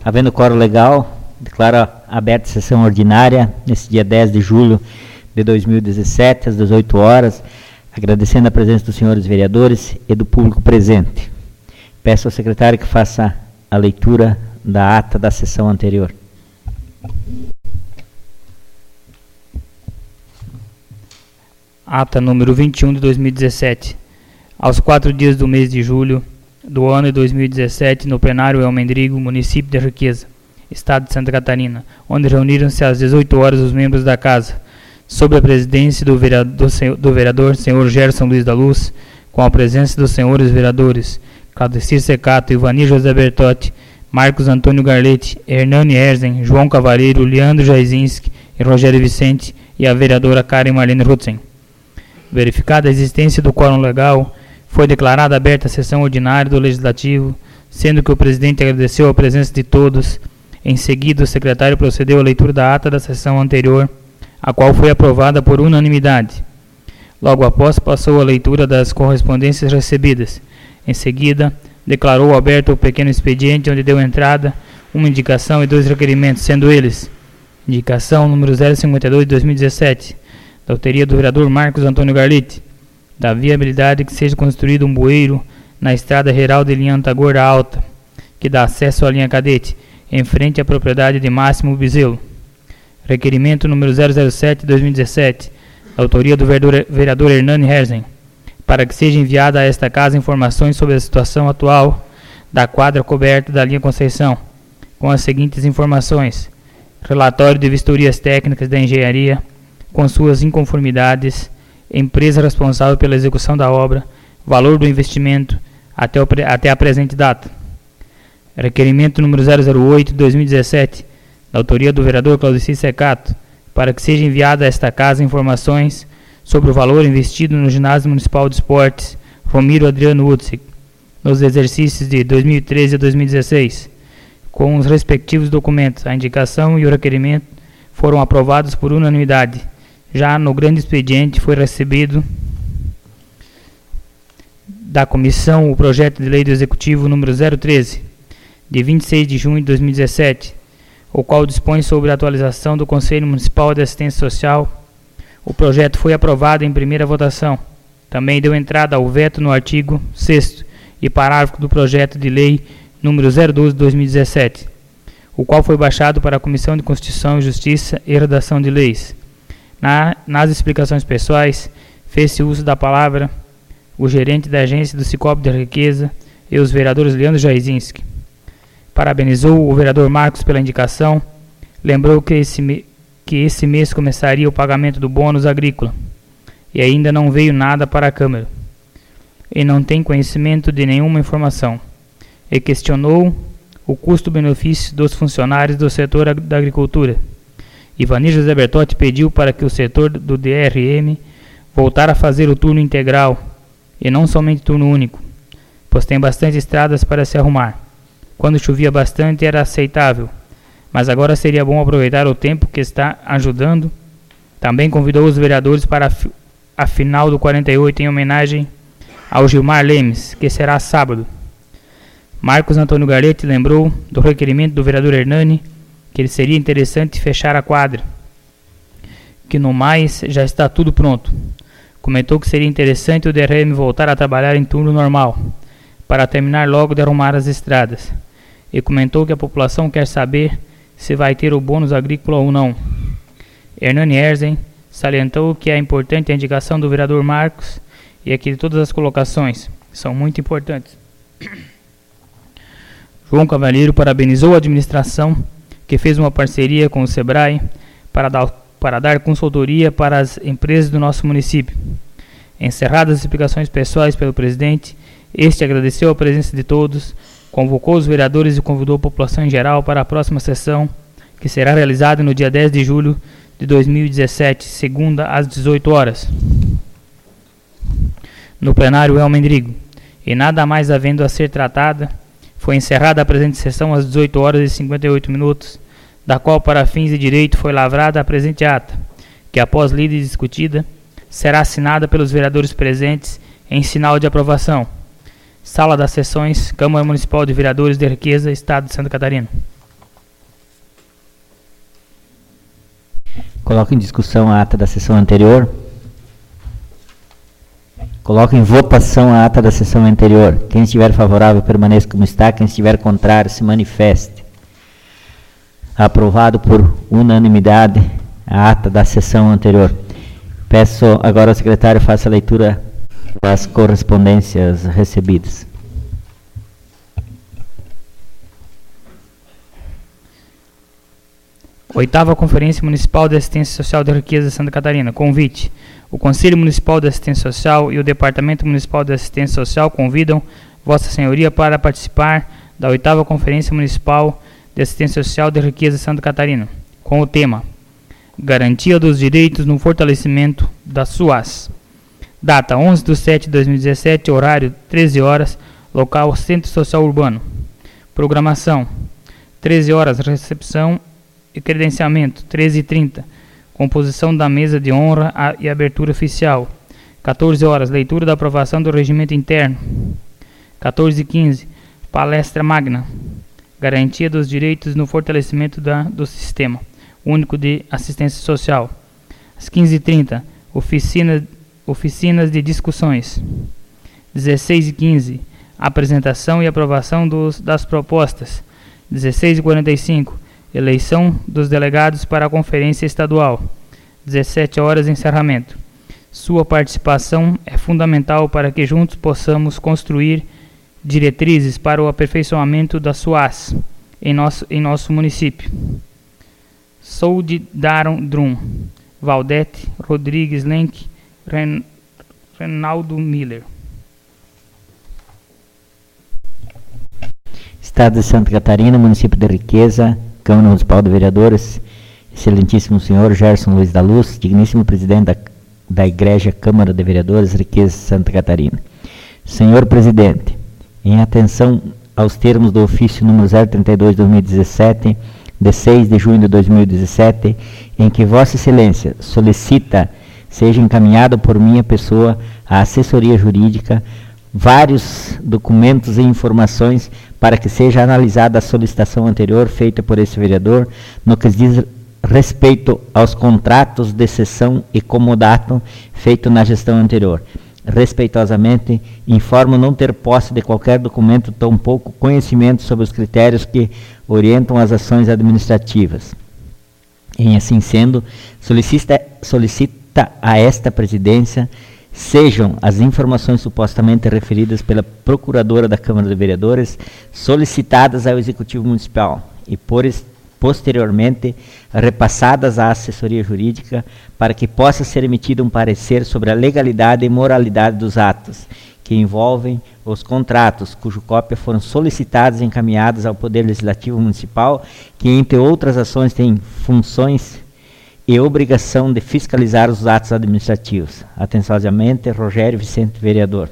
Havendo quórum legal, declaro aberta a sessão ordinária nesse dia 10 de julho de 2017, às 18 horas, agradecendo a presença dos senhores vereadores e do público presente. Peço ao secretário que faça a leitura da ata da sessão anterior. Ata número 21 de 2017. Aos 4 dias do mês de julho do ano de 2017, no plenário Elmendrigo, município de Riqueza, estado de Santa Catarina, onde reuniram-se às 18 horas os membros da Casa, sob a presidência do vereador senhor Gerson Luiz da Luz, com a presença dos senhores vereadores Claudecir Secato, Ivani José Bertotti, Marcos Antônio Garlete, Hernani Herzen, João Cavaleiro, Leandro Jaisinski e Rogério Vicente, e a vereadora Karen Marlene Rutzen. Verificada a existência do quórum legal, foi declarada aberta a sessão ordinária do Legislativo, sendo que o presidente agradeceu a presença de todos. Em seguida, o secretário procedeu à leitura da ata da sessão anterior, a qual foi aprovada por unanimidade. Logo após, passou a leitura das correspondências recebidas. Em seguida, declarou aberto o pequeno expediente, onde deu entrada uma indicação e 2 requerimentos, sendo eles: indicação número 052 de 2017, da autoria do vereador Marcos Antônio Garlete, da viabilidade que seja construído um bueiro na estrada geral de linha Antagorda Alta, que dá acesso à linha Cadete, em frente à propriedade de Máximo Bezerro. Requerimento número 007 de 2017, da autoria do vereador Hernani Herzen, para que seja enviada a esta casa informações sobre a situação atual da quadra coberta da linha Conceição, com as seguintes informações: relatório de vistorias técnicas da engenharia, com suas inconformidades, empresa responsável pela execução da obra, valor do investimento até a presente data. Requerimento número 008 de 2017, da autoria do vereador Claudecir Secato, para que seja enviada a esta casa informações sobre o valor investido no Ginásio Municipal de Esportes Romiro Adriano Utzig, nos exercícios de 2013 a 2016, com os respectivos documentos. A indicação e o requerimento foram aprovados por unanimidade. Já no grande expediente foi recebido da comissão o projeto de lei do Executivo número 013, de 26 de junho de 2017, o qual dispõe sobre a atualização do Conselho Municipal de Assistência Social. O projeto foi aprovado em primeira votação. Também deu entrada ao veto no artigo 6º e parágrafo do projeto de lei número 012 de 2017, o qual foi baixado para a Comissão de Constituição e Justiça e Redação de Leis. Nas explicações pessoais, fez-se uso da palavra o gerente da agência do Cicobi da Riqueza e os vereadores Leandro Jaisinski. Parabenizou o vereador Marcos pela indicação, lembrou que esse mês começaria o pagamento do bônus agrícola, e ainda não veio nada para a Câmara, e não tem conhecimento de nenhuma informação, e questionou o custo-benefício dos funcionários do setor da agricultura. Ivani José Bertotti pediu para que o setor do DRM voltar a fazer o turno integral, e não somente turno único, pois tem bastante estradas para se arrumar. Quando chovia bastante era aceitável, mas agora seria bom aproveitar o tempo que está ajudando. Também convidou os vereadores para a final do 48 em homenagem ao Gilmar Lemes, que será sábado. Marcos Antônio Garlete lembrou do requerimento do vereador Hernani, que ele seria interessante fechar a quadra, que no mais já está tudo pronto. Comentou que seria interessante o DRM voltar a trabalhar em turno normal, para terminar logo de arrumar as estradas. E comentou que a população quer saber se vai ter o bônus agrícola ou não. Hernani Herzen salientou que é importante a indicação do vereador Marcos e que todas as colocações são muito importantes. João Cavaleiro parabenizou a administração, que fez uma parceria com o SEBRAE para dar consultoria para as empresas do nosso município. Encerradas as explicações pessoais pelo presidente, este agradeceu a presença de todos, convocou os vereadores e convidou a população em geral para a próxima sessão, que será realizada no dia 10 de julho de 2017, segunda, às 18 horas, no plenário Elmendrigo. E nada mais havendo a ser tratada, foi encerrada a presente sessão às 18 horas e 58 minutos, da qual, para fins de direito, foi lavrada a presente ata, que, após lida e discutida, será assinada pelos vereadores presentes em sinal de aprovação. Sala das Sessões, Câmara Municipal de Vereadores de Riqueza, Estado de Santa Catarina. Coloco em discussão a ata da sessão anterior. Coloco em votação a ata da sessão anterior. Quem estiver favorável, permaneça como está. Quem estiver contrário, se manifeste. Aprovado por unanimidade a ata da sessão anterior. Peço agora ao secretário faça a leitura das correspondências recebidas. Oitava Conferência Municipal de Assistência Social de Riqueza de Santa Catarina. Convite. O Conselho Municipal de Assistência Social e o Departamento Municipal de Assistência Social convidam Vossa Senhoria para participar da oitava Conferência Municipal de Assistência Social de Riqueza de Santa Catarina, com o tema Garantia dos Direitos no Fortalecimento da SUAS. Data 11/7/2017, horário 13 horas, local Centro Social Urbano. Programação 13 horas, recepção e credenciamento, 13h30, composição da mesa de honra e abertura oficial, 14 horas, leitura da aprovação do regimento interno, 14h15, palestra magna, garantia dos direitos no fortalecimento do sistema único de assistência social, às 15h30, oficinas de discussões, 16h15, apresentação e aprovação das propostas, 16h45, eleição dos delegados para a Conferência Estadual. 17 horas, encerramento. Sua participação é fundamental para que juntos possamos construir diretrizes para o aperfeiçoamento da SUAS em nosso município. Sou de Daron Drum, Valdete Rodrigues Lenk, Renaldo Miller. Estado de Santa Catarina, município de Riqueza, Câmara Municipal de Vereadores, excelentíssimo senhor Gerson Luiz da Luz, digníssimo presidente da Igreja Câmara de Vereadores, Riqueza, Santa Catarina. Senhor presidente, em atenção aos termos do ofício número 032/2017, de 6 de junho de 2017, em que Vossa Excelência solicita seja encaminhado por minha pessoa à assessoria jurídica vários documentos e informações para que seja analisada a solicitação anterior feita por esse vereador no que diz respeito aos contratos de cessão e comodato feito na gestão anterior. Respeitosamente, informo não ter posse de qualquer documento, tampouco conhecimento sobre os critérios que orientam as ações administrativas. Em assim sendo, solicita a esta presidência sejam as informações supostamente referidas pela Procuradora da Câmara de Vereadores solicitadas ao Executivo Municipal e posteriormente repassadas à assessoria jurídica para que possa ser emitido um parecer sobre a legalidade e moralidade dos atos que envolvem os contratos, cuja cópia foram solicitadas e encaminhadas ao Poder Legislativo Municipal, que entre outras ações tem funções e obrigação de fiscalizar os atos administrativos. Atenciosamente, Rogério Vicente, vereador.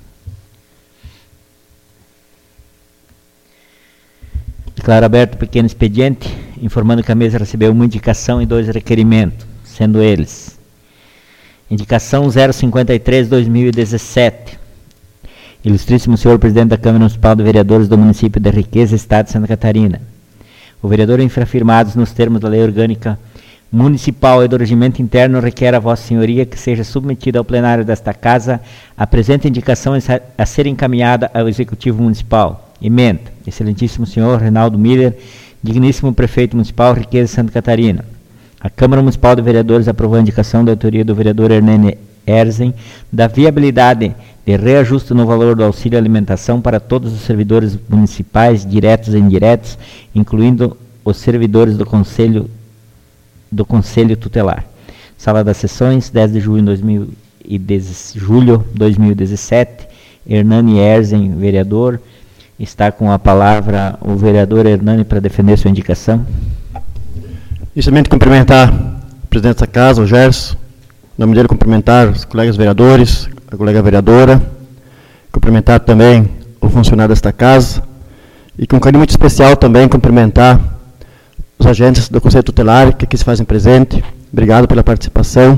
Declaro aberto o pequeno expediente, informando que a mesa recebeu uma indicação e 2 requerimentos, sendo eles: indicação 053/2017. Ilustríssimo senhor presidente da Câmara Municipal de Vereadores do município de Riqueza, Estado de Santa Catarina. O vereador infrafirmados nos termos da Lei Orgânica Municipal e do Regimento Interno requer a Vossa Senhoria que seja submetida ao plenário desta Casa a presente indicação a ser encaminhada ao Executivo Municipal. Emenda, excelentíssimo senhor Renaldo Miller, digníssimo prefeito municipal, Riqueza, Santa Catarina. A Câmara Municipal de Vereadores aprovou a indicação da autoria do vereador Hernani Erzen da viabilidade de reajuste no valor do auxílio alimentação para todos os servidores municipais, diretos e indiretos, incluindo os servidores do Conselho Tutelar. Sala das Sessões, 10 de julho de 2017, Hernani Erzen, vereador. Está com a palavra o vereador Hernani para defender sua indicação. Inicialmente, cumprimentar o presidente da Casa, o Gerson. Em nome dele, cumprimentar os colegas vereadores, a colega vereadora. Cumprimentar também o funcionário desta Casa. E com um carinho muito especial também cumprimentar os agentes do Conselho Tutelar que aqui se fazem presente. Obrigado pela participação.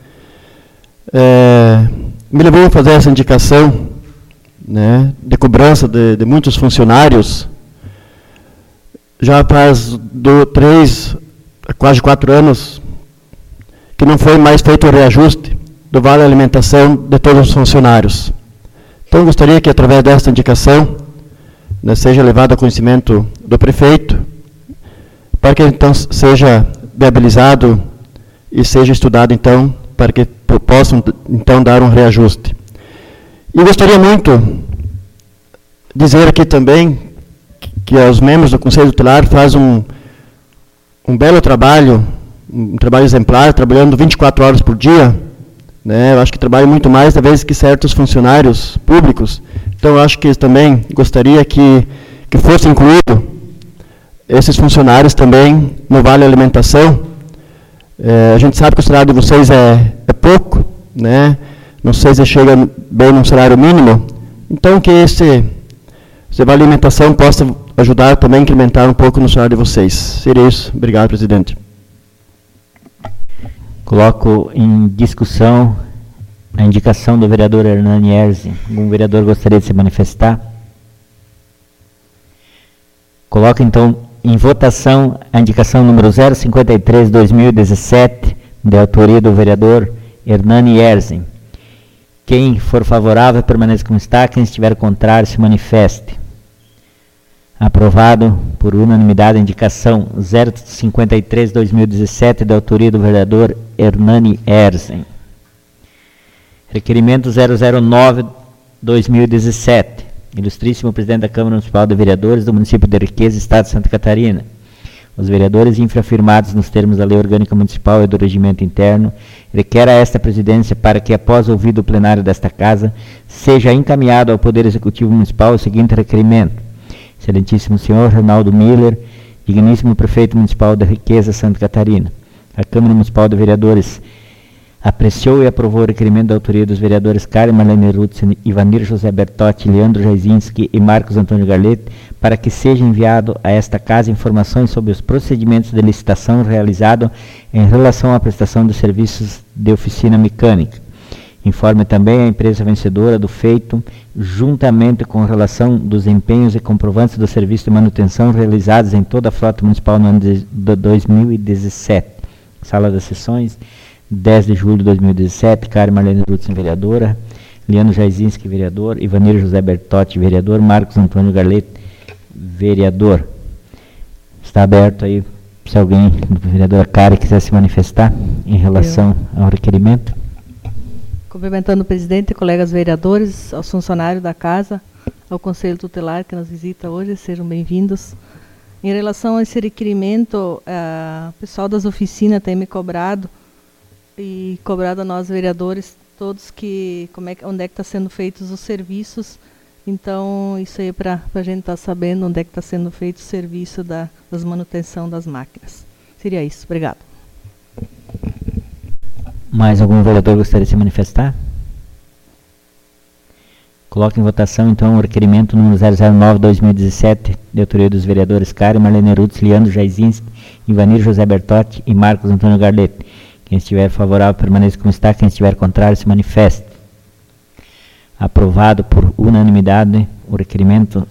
Me levou a fazer essa indicação, né, de cobrança de muitos funcionários. Já faz 3, quase 4 anos que não foi mais feito o reajuste do vale alimentação de todos os funcionários. Então, gostaria que, através desta indicação, né, seja levado a conhecimento do prefeito, para que, então, seja viabilizado e seja estudado, então, para que possam, então, dar um reajuste. E gostaria muito dizer aqui também que os membros do Conselho Tutelar fazem um belo trabalho, um trabalho exemplar, trabalhando 24 horas por dia, né? Eu acho que trabalham muito mais, às vezes, que certos funcionários públicos. Então, eu acho que também gostaria que fosse incluído esses funcionários também no Vale Alimentação. A gente sabe que o salário de vocês é pouco, né? Não sei se chega bem num salário mínimo. Então, que esse Vale Alimentação possa ajudar também a incrementar um pouco no salário de vocês. Seria isso. Obrigado, presidente. Coloco em discussão a indicação do vereador Hernani Erzi. Algum vereador gostaria de se manifestar? Coloco, então, em votação a indicação número 053/2017, de autoria do vereador Hernani Erzi. Quem for favorável, permaneça como está. Quem estiver contrário, se manifeste. Aprovado por unanimidade a indicação 053/2017, da autoria do vereador Hernani Erzi. Requerimento 009/2017. Ilustríssimo presidente da Câmara Municipal de Vereadores do município de Riqueza, Estado de Santa Catarina. Os vereadores infrafirmados nos termos da Lei Orgânica Municipal e do Regimento Interno requer a esta presidência para que, após ouvido o plenário desta Casa, seja encaminhado ao Poder Executivo Municipal o seguinte requerimento. Excelentíssimo senhor Reinaldo Miller, digníssimo prefeito municipal da Riqueza, Santa Catarina. A Câmara Municipal de Vereadores apreciou e aprovou o requerimento da autoria dos vereadores Karen Marlene Rutzen, Ivanir José Bertotti, Leandro Jaisinski e Marcos Antônio Garlet, para que seja enviado a esta Casa informações sobre os procedimentos de licitação realizado em relação à prestação de serviços de oficina mecânica. Informe também a empresa vencedora do feito, juntamente com relação dos empenhos e comprovantes do serviço de manutenção realizados em toda a frota municipal no ano de 2017. Sala das sessões, 10 de julho de 2017, Karen Marlene Rutzen, vereadora, Leandro Jaisinski, vereador, Ivanir José Bertotti, vereador, Marcos Antônio Garlet, vereador. Está aberto aí, se alguém, vereadora Karen, quiser se manifestar em relação ao requerimento. Cumprimentando o presidente, colegas vereadores, aos funcionários da Casa, ao Conselho Tutelar que nos visita hoje, sejam bem-vindos. Em relação a esse requerimento, o pessoal das oficinas tem me cobrado, e cobrado a nós vereadores, todos onde é que está sendo feitos os serviços. Então, isso aí é para a gente estar sabendo onde é que está sendo feito o serviço das manutenção das máquinas. Seria isso. Obrigado. Mais algum vereador gostaria de se manifestar? Coloco em votação, então, o requerimento número 009/2017, de autoria dos vereadores Karen Marlene Rutz, Leandro Jaisinski, Ivanir José Bertotti e Marcos Antônio Garlet. Quem estiver favorável, permaneça como está. Quem estiver contrário, se manifeste. Aprovado por unanimidade o requerimento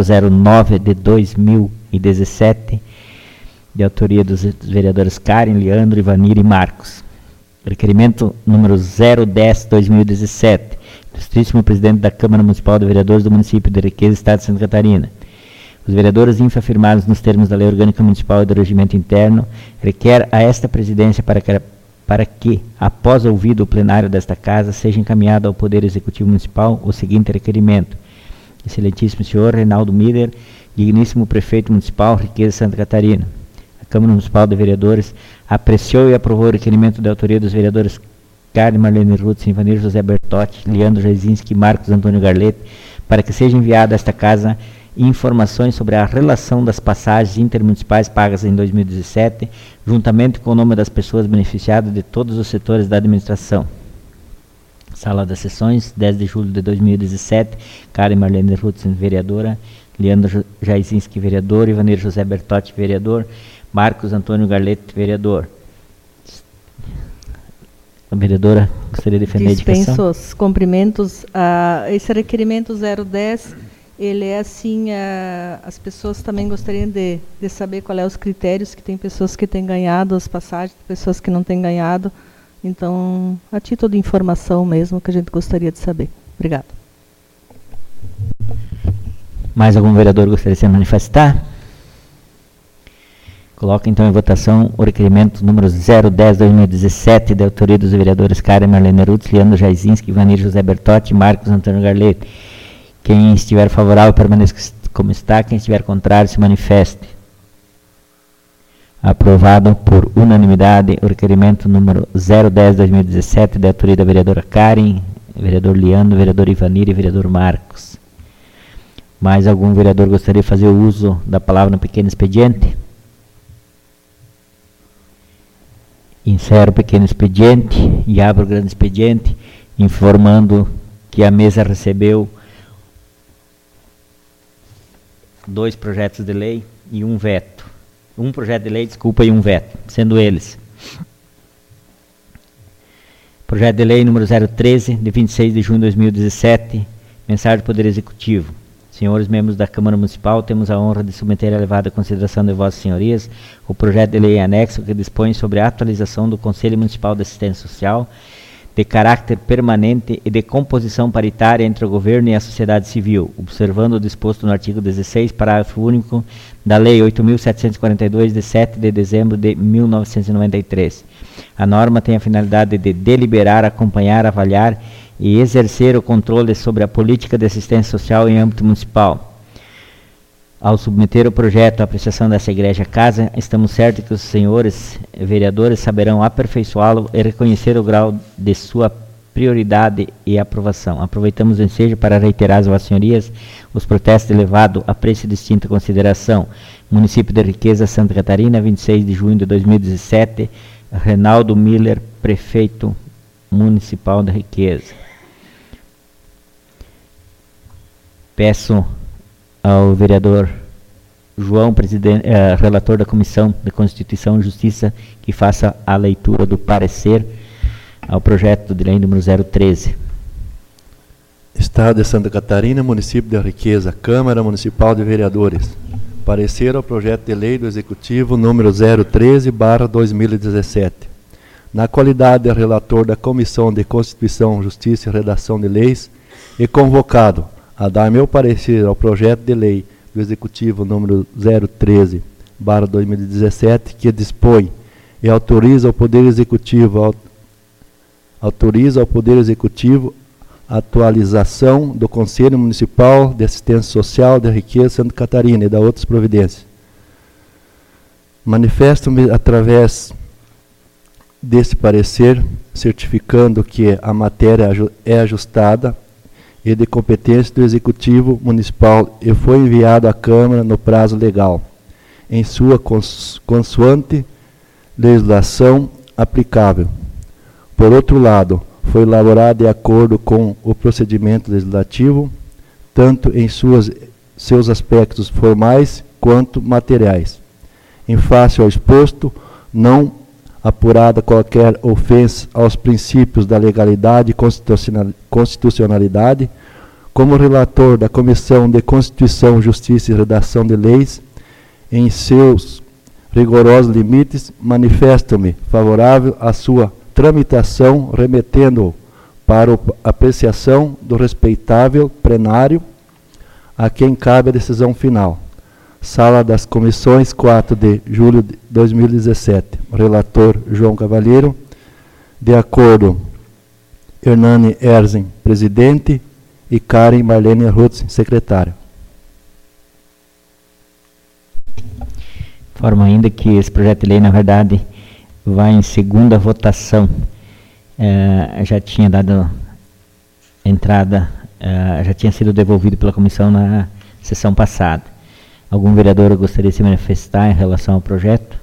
009/2017, de autoria dos vereadores Karen, Leandro, Ivanir e Marcos. Requerimento número 010/2017, ilustríssimo presidente da Câmara Municipal de Vereadores do município de Riqueza, Estado de Santa Catarina. Os vereadores infrafirmados nos termos da Lei Orgânica Municipal e do Regimento Interno requer a esta presidência para que, após ouvido o plenário desta Casa, seja encaminhado ao Poder Executivo Municipal o seguinte requerimento. Excelentíssimo senhor Reinaldo Miller, digníssimo prefeito municipal, Riqueza, Santa Catarina. A Câmara Municipal de Vereadores apreciou e aprovou o requerimento de autoria dos vereadores Karen Marlene Rutzen, Ivanir José Bertotti, Leandro Jaisinski e Marcos Antônio Garlet, para que seja enviado a esta Casa informações sobre a relação das passagens intermunicipais pagas em 2017, juntamente com o nome das pessoas beneficiadas de todos os setores da administração. Sala das sessões, 10 de julho de 2017, Karen Marlene Rutzen, vereadora, Leandro Jaisinski, vereador, Ivanir José Bertotti, vereador, Marcos Antônio Garlet, vereador. A vereadora gostaria de defender a indicação? Dispenso os cumprimentos. Esse requerimento 010, ele é assim, as pessoas também gostariam de saber qual é os critérios, que tem pessoas que têm ganhado as passagens, pessoas que não têm ganhado. Então, a título de informação mesmo, que a gente gostaria de saber. Obrigada. Mais algum vereador gostaria de se manifestar? Coloco então em votação o requerimento número 010/2017, de autoria dos vereadores Karen Marlene Rutz, Leandro Jaisinski, Ivanir José Bertotti e Marcos Antônio Garlet. Quem estiver favorável, permaneça como está. Quem estiver contrário, se manifeste. Aprovado por unanimidade o requerimento número 010/2017, da autoria da vereadora Karen, vereador Leandro, vereador Ivanir e vereador Marcos. Mais algum vereador gostaria de fazer o uso da palavra no pequeno expediente? Encerro o pequeno expediente e abro o grande expediente, informando que a mesa recebeu 2 projetos de lei e um veto. Um projeto de lei, desculpa, e um veto, sendo eles: projeto de lei número 013, de 26 de junho de 2017, mensagem do Poder Executivo. Senhores membros da Câmara Municipal, temos a honra de submeter à elevada consideração de vossas senhorias o projeto de lei anexo que dispõe sobre a atualização do Conselho Municipal de Assistência Social, de caráter permanente e de composição paritária entre o governo e a sociedade civil, observando o disposto no artigo 16, parágrafo único da Lei 8.742, de 7 de dezembro de 1993. A norma tem a finalidade de deliberar, acompanhar, avaliar e exercer o controle sobre a política de assistência social em âmbito municipal. Ao submeter o projeto à apreciação dessa Igreja Casa, estamos certos que os senhores vereadores saberão aperfeiçoá-lo e reconhecer o grau de sua prioridade e aprovação. Aproveitamos o ensejo para reiterar às vossas senhorias os protestos elevados a preço de distinta consideração. Município de Riqueza, Santa Catarina, 26 de junho de 2017, Reinaldo Miller, prefeito municipal de Riqueza. Peço ao vereador João, relator da Comissão de Constituição e Justiça, que faça a leitura do parecer ao projeto de lei número 013. Estado de Santa Catarina, Município de Riqueza, Câmara Municipal de Vereadores. Parecer ao projeto de lei do Executivo número 013/2017. Na qualidade de relator da Comissão de Constituição, Justiça e Redação de Leis, e convocado a dar meu parecer ao projeto de lei do Executivo número 013/2017, que dispõe e autoriza ao Poder Executivo a atualização do Conselho Municipal de Assistência Social de Riqueza, Santa Catarina, e da outras providências. Manifesto-me através desse parecer, certificando que a matéria é ajustada e de competência do Executivo Municipal e foi enviado à Câmara no prazo legal, em sua consoante legislação aplicável. Por outro lado, foi elaborado de acordo com o procedimento legislativo, tanto em seus aspectos formais quanto materiais. Em face ao exposto, não apurada qualquer ofensa aos princípios da legalidade e constitucionalidade, como relator da Comissão de Constituição, Justiça e Redação de Leis, em seus rigorosos limites, manifesto-me favorável à sua tramitação, remetendo-o para apreciação do respeitável plenário, a quem cabe a decisão final. Sala das Comissões, 4 de julho de 2017. Relator João Cavalheiro. De acordo, Hernani Erzen, presidente, e Karen Marlene Rutz, secretária. Informo ainda que esse projeto de lei, na verdade, vai em segunda votação. Já tinha dado entrada, já tinha sido devolvido pela comissão na sessão passada. Algum vereador gostaria de se manifestar em relação ao projeto?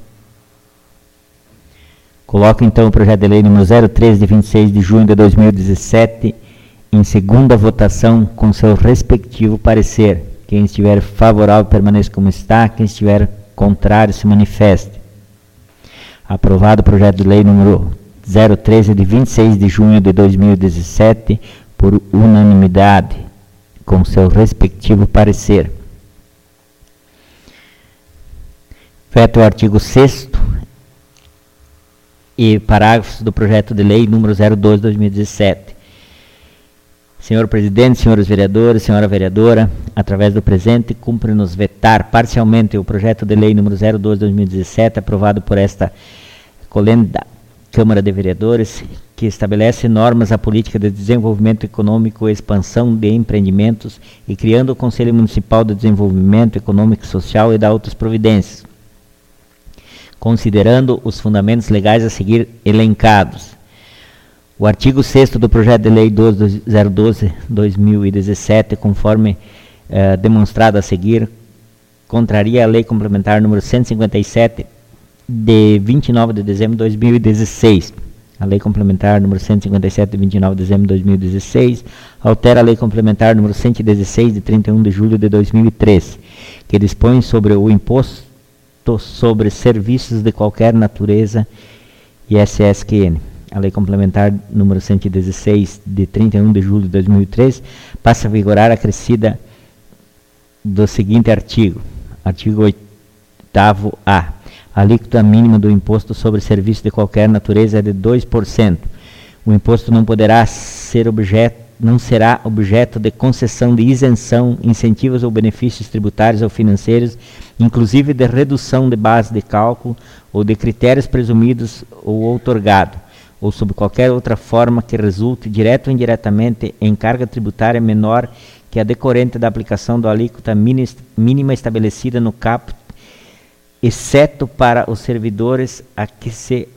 Coloco então o projeto de lei número 013, de 26 de junho de 2017, em segunda votação com seu respectivo parecer. Quem estiver favorável permaneça como está, quem estiver contrário se manifeste. Aprovado o projeto de lei número 013, de 26 de junho de 2017, por unanimidade, com seu respectivo parecer. Veto ao artigo 6º e parágrafos do projeto de lei número 02/2017. Senhor presidente, senhores vereadores, senhora vereadora, através do presente, cumpre-nos vetar parcialmente o projeto de lei número 02/2017, aprovado por esta colenda Câmara de Vereadores, que estabelece normas à política de desenvolvimento econômico e expansão de empreendimentos e criando o Conselho Municipal de Desenvolvimento Econômico e Social e da outras providências, considerando os fundamentos legais a seguir elencados. O artigo 6º do projeto de lei 012/2017, conforme demonstrado a seguir, contraria a lei complementar número 157, de 29 de dezembro de 2016. A lei complementar número 157, de 29 de dezembro de 2016, altera a lei complementar número 116, de 31 de julho de 2003, que dispõe sobre o imposto sobre serviços de qualquer natureza, ISSQN. A lei complementar número 116, de 31 de julho de 2003, passa a vigorar acrescida do seguinte artigo. Artigo 8º-A. A alíquota mínima do imposto sobre serviço de qualquer natureza é de 2%. O imposto não será objeto de concessão de isenção, incentivos ou benefícios tributários ou financeiros, inclusive de redução de base de cálculo ou de critérios presumidos ou outorgado, ou sob qualquer outra forma que resulte, direto ou indiretamente, em carga tributária menor que a decorrente da aplicação da alíquota mínima estabelecida no caput, exceto para os serviços a que se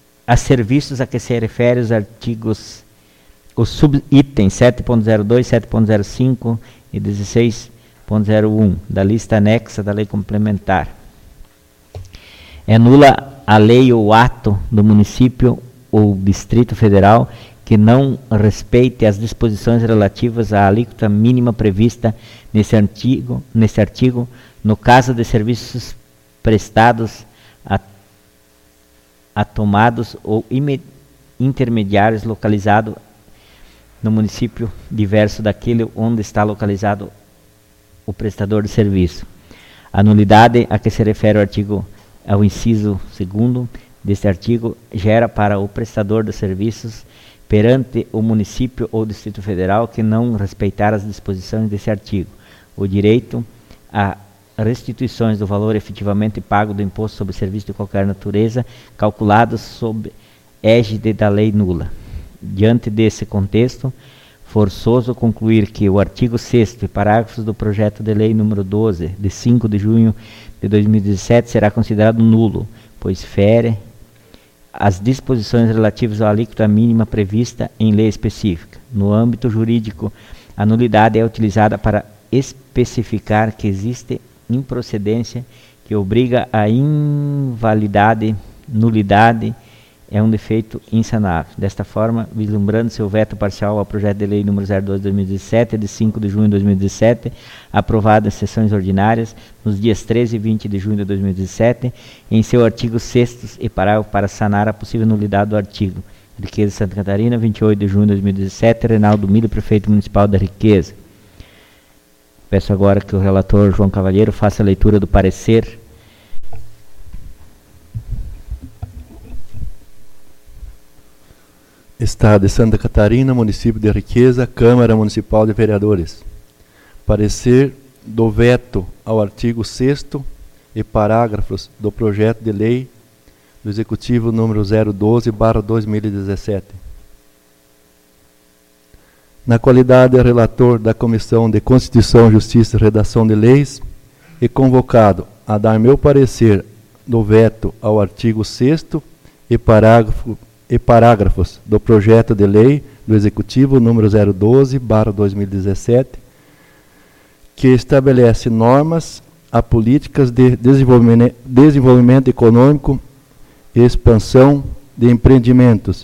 refere os artigos, os subitens 7.02, 7.05 e 16.01 da lista anexa da lei complementar. É nula a lei ou ato do município ou Distrito Federal que não respeite as disposições relativas à alíquota mínima prevista nesse artigo, no caso de serviços prestados a tomados ou intermediários localizados no município diverso daquele onde está localizado o prestador de serviço. A nulidade a que se refere ao inciso 2º deste artigo gera para o prestador de serviços perante o município ou Distrito Federal que não respeitar as disposições desse artigo o direito a restituições do valor efetivamente pago do imposto sobre serviço de qualquer natureza, calculados sob égide da lei nula. Diante desse contexto, forçoso concluir que o artigo 6º e parágrafos do projeto de lei número 12, de 5 de junho de 2017, será considerado nulo, pois fere as disposições relativas à alíquota mínima prevista em lei específica. No âmbito jurídico, a nulidade é utilizada para especificar que existe improcedência que obriga a invalidade. Nulidade é um defeito insanável. Desta forma, vislumbrando-se o veto parcial ao projeto de lei número 02/2017, de 5 de junho de 2017, aprovado em sessões ordinárias nos dias 13 e 20 de junho de 2017, em seu artigo 6º e parágrafo para sanar a possível nulidade do artigo. Riqueza, Santa Catarina, 28 de junho de 2017, Reinaldo Milho, prefeito municipal da Riqueza. Peço agora que o relator João Cavalheiro faça a leitura do parecer. Estado de Santa Catarina, município de Riqueza, Câmara Municipal de Vereadores. Parecer do veto ao artigo 6º e parágrafos do projeto de lei do Executivo número 012/2017. Na qualidade de relator da Comissão de Constituição, Justiça e Redação de Leis, e convocado a dar meu parecer do veto ao artigo 6º e parágrafos do projeto de lei do Executivo número 012/2017, que estabelece normas a políticas de desenvolvimento econômico e expansão de empreendimentos,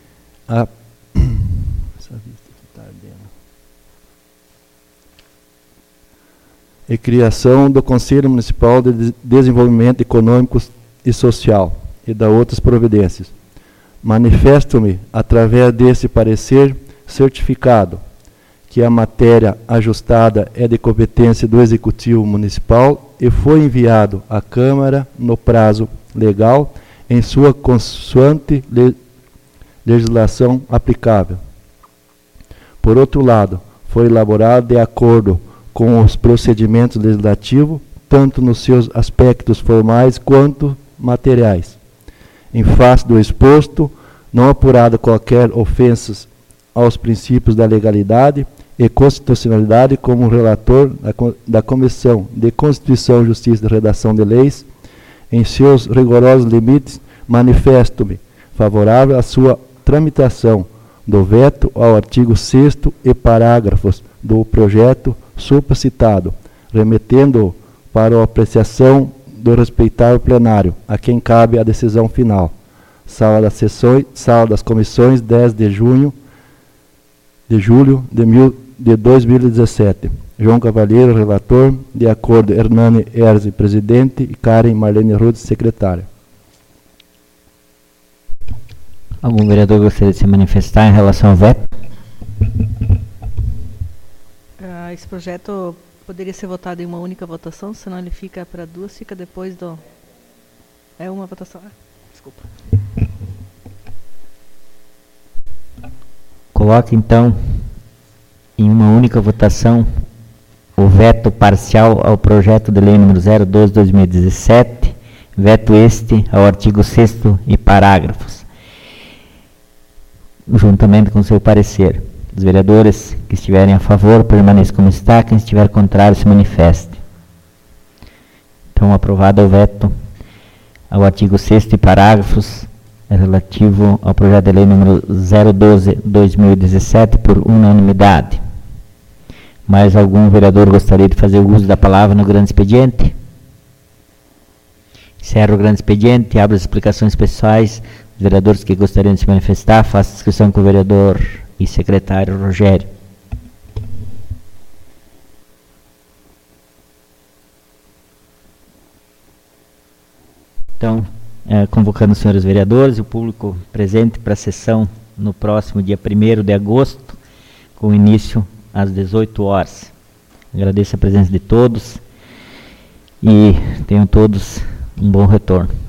e criação do Conselho Municipal de Desenvolvimento Econômico e Social e da outras providências. Manifesto-me, através desse parecer certificado, que a matéria ajustada é de competência do Executivo Municipal e foi enviado à Câmara no prazo legal em sua consoante legislação aplicável. Por outro lado, foi elaborado de acordo com os procedimentos legislativos, tanto nos seus aspectos formais quanto materiais. Em face do exposto, não apurada qualquer ofensa aos princípios da legalidade e constitucionalidade, como relator da Comissão de Constituição, Justiça e Redação de Leis, em seus rigorosos limites, manifesto-me favorável à sua tramitação do veto ao artigo 6º e parágrafos do projeto supracitado, remetendo-o para a apreciação do respeitável plenário, a quem cabe a decisão final. Sala das Comissões, 10 de julho de 2017. João Cavalheiro, relator. De acordo, Hernani Erzi, presidente, e Karen Marlene Rudes, secretária. Algum vereador gostaria de se manifestar em relação ao veto? Esse projeto poderia ser votado em uma única votação, senão ele fica para duas, fica depois do... É uma votação? Desculpa. Coloque, então, em uma única votação o veto parcial ao projeto de lei número 012/2017, veto este ao artigo 6º e parágrafos, juntamente com seu parecer. Os vereadores que estiverem a favor permaneçam como está, quem estiver contrário se manifeste. Então, aprovado o veto ao artigo 6º e parágrafos relativo ao projeto de lei número 012/2017 por unanimidade. Mais algum vereador gostaria de fazer uso da palavra no grande expediente? Encerro o grande expediente, abro as explicações pessoais. Os vereadores que gostariam de se manifestar, façam discussão com o vereador e secretário Rogério. Então, convocando os senhores vereadores e o público presente para a sessão no próximo dia 1º de agosto, com início às 18 horas. Agradeço a presença de todos e tenham todos um bom retorno.